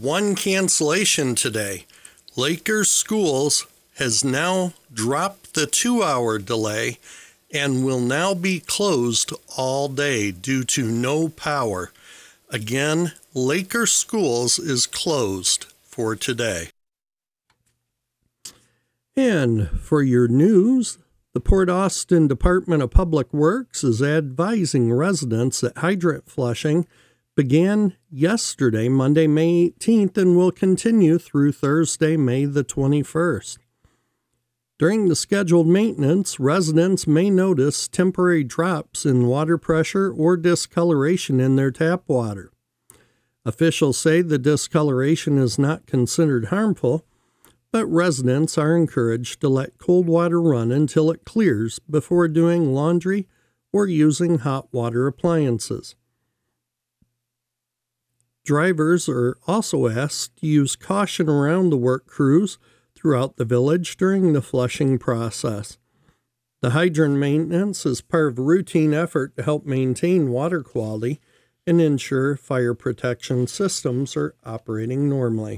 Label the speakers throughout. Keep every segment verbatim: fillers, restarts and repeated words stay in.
Speaker 1: one cancellation today. Lakers Schools has now dropped the two-hour delay and will now be closed all day due to no power. Again, Lakers Schools is closed for today. And for your news, the Port Austin Department of Public Works is advising residents that hydrant flushing began yesterday, Monday, May eighteenth, and will continue through Thursday, May the twenty-first. During the scheduled maintenance, residents may notice temporary drops in water pressure or discoloration in their tap water. Officials say the discoloration is not considered harmful, but residents are encouraged to let cold water run until it clears before doing laundry or using hot water appliances. Drivers are also asked to use caution around the work crews throughout the village during the flushing process. The hydrant maintenance is part of a routine effort to help maintain water quality and ensure fire protection systems are operating normally.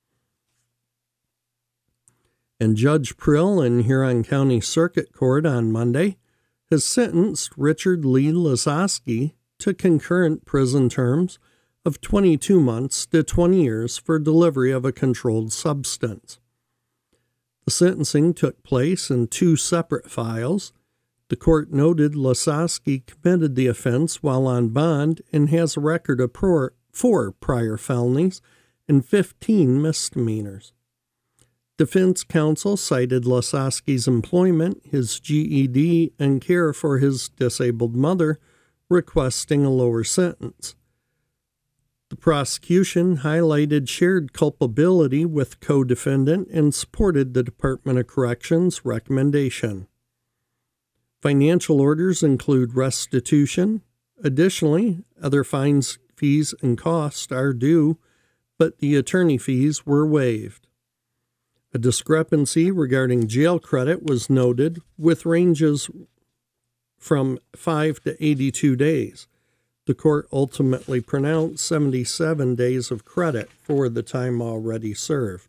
Speaker 1: And Judge Prill in Huron County Circuit Court on Monday has sentenced Richard Lee Lazowski to concurrent prison terms of twenty-two months to twenty years for delivery of a controlled substance. The sentencing took place in two separate files. The court noted Lazowski committed the offense while on bond and has a record of four prior felonies and fifteen misdemeanors. Defense counsel cited Lazowski's employment, his G E D, and care for his disabled mother, requesting a lower sentence. The prosecution highlighted shared culpability with co-defendant and supported the Department of Corrections' recommendation. Financial orders include restitution. Additionally, other fines, fees, and costs are due, but the attorney fees were waived. A discrepancy regarding jail credit was noted, with ranges from five to eighty-two days. The court ultimately pronounced seventy-seven days of credit for the time already served.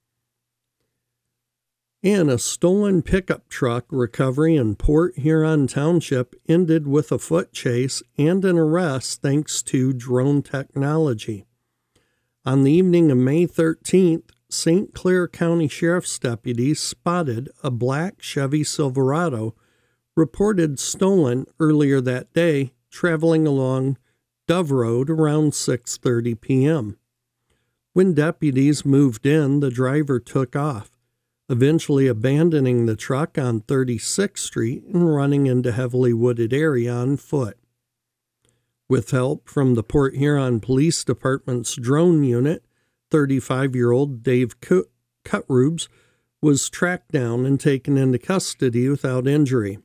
Speaker 1: And a stolen pickup truck recovery in Port Huron Township ended with a foot chase and an arrest thanks to drone technology. On the evening of May thirteenth, Saint Clair County Sheriff's deputies spotted a black Chevy Silverado reported stolen earlier that day, traveling along Dove Road around six thirty p.m. When deputies moved in, the driver took off, eventually abandoning the truck on thirty-sixth Street and running into heavily wooded area on foot. With help from the Port Huron Police Department's drone unit, thirty-five-year-old Dave Cutrubes was tracked down and taken into custody without injury.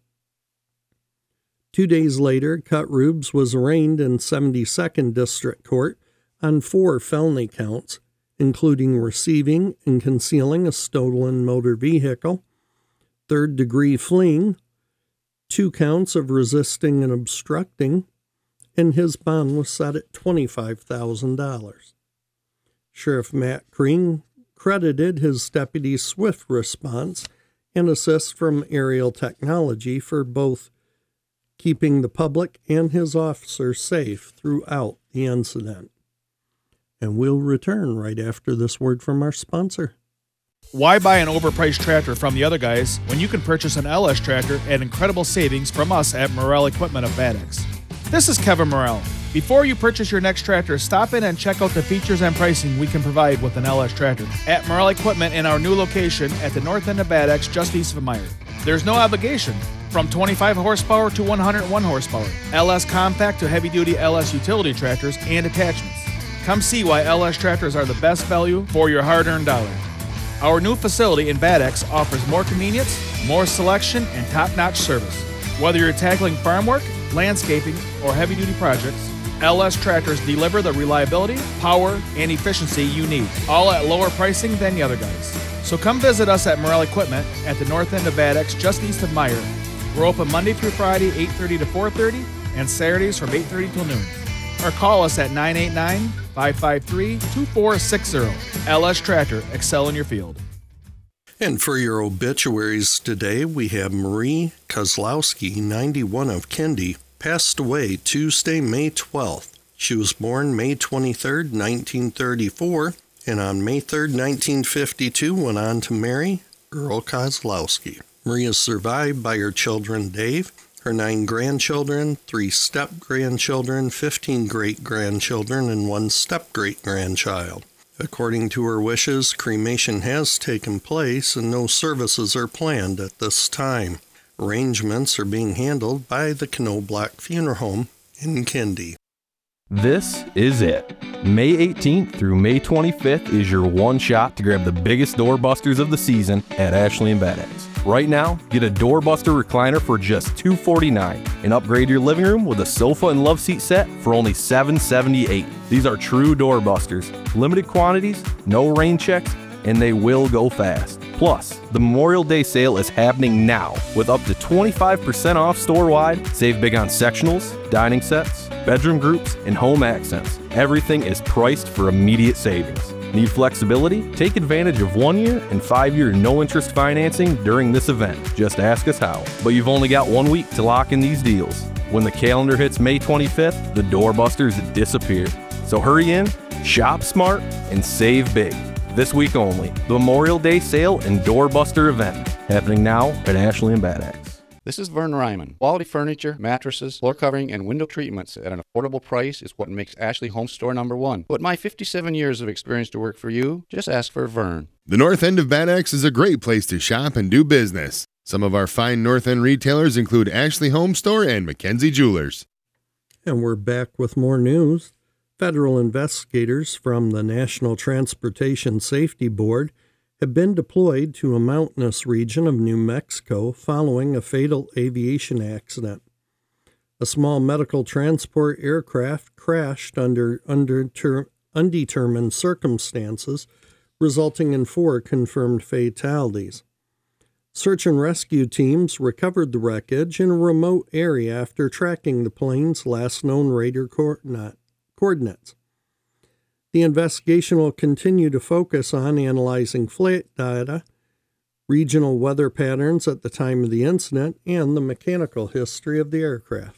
Speaker 1: Two days later, Cutrubes was arraigned in seventy-second District Court on four felony counts, including receiving and concealing a stolen motor vehicle, third-degree fleeing, two counts of resisting and obstructing, and his bond was set at twenty-five thousand dollars. Sheriff Matt Green credited his deputy's swift response and assist from aerial technology for both keeping the public and his officers safe throughout the incident. And we'll return right after this word from our sponsor.
Speaker 2: Why buy an overpriced tractor from the other guys when you can purchase an L S tractor at incredible savings from us at Morrell Equipment of Bad Axe? This is Kevin Morrell. Before you purchase your next tractor, stop in and check out the features and pricing we can provide with an L S tractor at Morrell Equipment in our new location at the north end of Bad Axe, just east of Meyer. There's no obligation. From twenty-five horsepower to one hundred one horsepower, L S compact to heavy-duty L S utility tractors and attachments. Come see why L S tractors are the best value for your hard-earned dollar. Our new facility in Bad Axe offers more convenience, more selection, and top-notch service. Whether you're tackling farm work, landscaping, or heavy-duty projects, L S tractors deliver the reliability, power, and efficiency you need, all at lower pricing than the other guys. So come visit us at Morrell Equipment at the north end of Bad Axe, just east of Meyer. We're open Monday through Friday, eight thirty to four thirty, and Saturdays from eight thirty till noon. Or call us at nine eight nine, five five three, two four six zero. L S Tractor, excel in your field.
Speaker 1: And for your obituaries today, we have Marie Kozlowski, ninety-one, of Kendi, passed away Tuesday, May twelfth. She was born May twenty-third, nineteen thirty-four, and on May third, nineteen fifty-two, went on to marry Earl Kozlowski. Marie is survived by her children Dave, her nine grandchildren, three step-grandchildren, fifteen great-grandchildren, and one step-great-grandchild. According to her wishes, cremation has taken place and no services are planned at this time. Arrangements are being handled by the Knobloch Funeral Home in Kendi.
Speaker 3: This is it. May eighteenth through May twenty-fifth is your one shot to grab the biggest doorbusters of the season at Ashley and Bad Axe. Right now, get a doorbuster recliner for just two hundred forty-nine dollars and upgrade your living room with a sofa and love seat set for only seven hundred seventy-eight dollars. These are true doorbusters, limited quantities, no rain checks, and they will go fast. Plus, the Memorial Day sale is happening now with up to twenty-five percent off store-wide. Save big on sectionals, dining sets, bedroom groups, and home accents. Everything is priced for immediate savings. Need flexibility? Take advantage of one-year and five-year no-interest financing during this event. Just ask us how. But you've only got one week to lock in these deals. When the calendar hits May twenty-fifth, the doorbusters disappear. So hurry in, shop smart, and save big. This week only, the Memorial Day sale and doorbuster event happening now at Ashley and Bad Axe.
Speaker 4: This is Vern Ryman. Quality furniture, mattresses, floor covering, and window treatments at an affordable price is what makes Ashley Home Store number one. Put my fifty-seven years of experience to work for you. Just ask for Vern.
Speaker 5: The north end of Bad Axe is a great place to shop and do business. Some of our fine north end retailers include Ashley Home Store and Mackenzie Jewelers.
Speaker 1: And we're back with more news. Federal investigators from the National Transportation Safety Board have been deployed to a mountainous region of New Mexico following a fatal aviation accident. A small medical transport aircraft crashed under, under ter, undetermined circumstances, resulting in four confirmed fatalities. Search and rescue teams recovered the wreckage in a remote area after tracking the plane's last known radar coordinate. coordinates. The investigation will continue to focus on analyzing flight data, regional weather patterns at the time of the incident, and the mechanical history of the aircraft.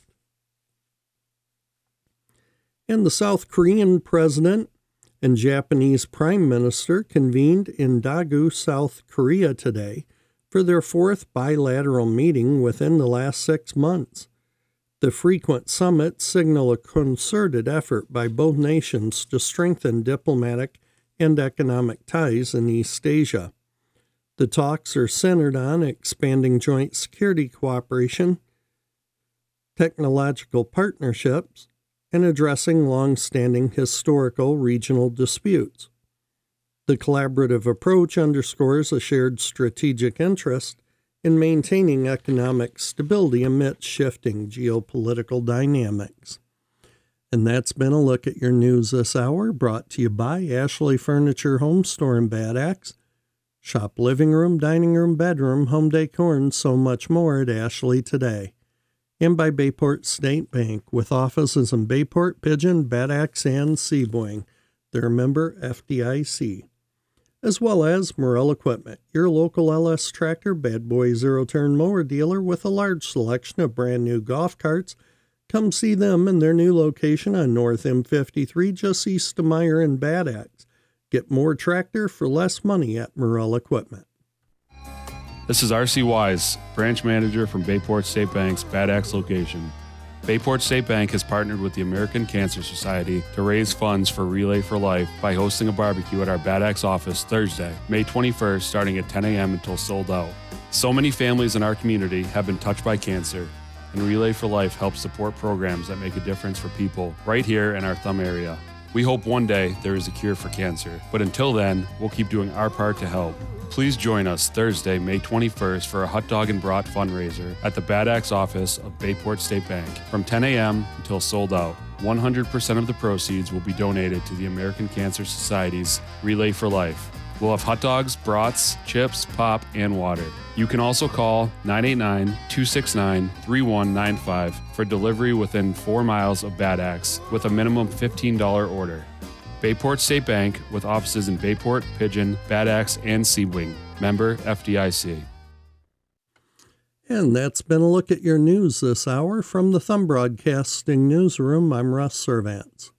Speaker 1: And the South Korean president and Japanese prime minister convened in Daegu, South Korea today for their fourth bilateral meeting within the last six months. The frequent summits signal a concerted effort by both nations to strengthen diplomatic and economic ties in East Asia. The talks are centered on expanding joint security cooperation, technological partnerships, and addressing long-standing historical regional disputes. The collaborative approach underscores a shared strategic interest in maintaining economic stability amidst shifting geopolitical dynamics. And that's been a look at your news this hour, brought to you by Ashley Furniture Home Store in Bad Axe. Shop living room, dining room, bedroom, home decor, and so much more at Ashley today. And by Bayport State Bank, with offices in Bayport, Pigeon, Bad Axe, and Seaboing. They're a member F D I C. As well as Morrell Equipment, your local L S Tractor Bad Boy zero-turn mower dealer with a large selection of brand new golf carts. Come see them in their new location on North M fifty-three, just east of Meyer and Bad Axe. Get more tractor for less money at Morrell Equipment.
Speaker 6: This is R C Wise, branch manager from Bayport State Bank's Bad Axe location. Bayport State Bank has partnered with the American Cancer Society to raise funds for Relay for Life by hosting a barbecue at our Bad Axe office Thursday, May twenty-first, starting at ten a.m. until sold out. So many families in our community have been touched by cancer, and Relay for Life helps support programs that make a difference for people right here in our Thumb area. We hope one day there is a cure for cancer, but until then, we'll keep doing our part to help. Please join us Thursday, May twenty-first for a hot dog and brat fundraiser at the Bad Axe office of Bayport State Bank from ten a.m. until sold out. one hundred percent of the proceeds will be donated to the American Cancer Society's Relay for Life. We'll have hot dogs, brats, chips, pop, and water. You can also call nine eight nine, two six nine, three one nine five for delivery within four miles of Bad Axe with a minimum fifteen dollars order. Bayport State Bank, with offices in Bayport, Pigeon, Bad Axe, and Seawing. Member F D I C.
Speaker 1: And that's been a look at your news this hour. From the Thumb Broadcasting Newsroom, I'm Russ Servants.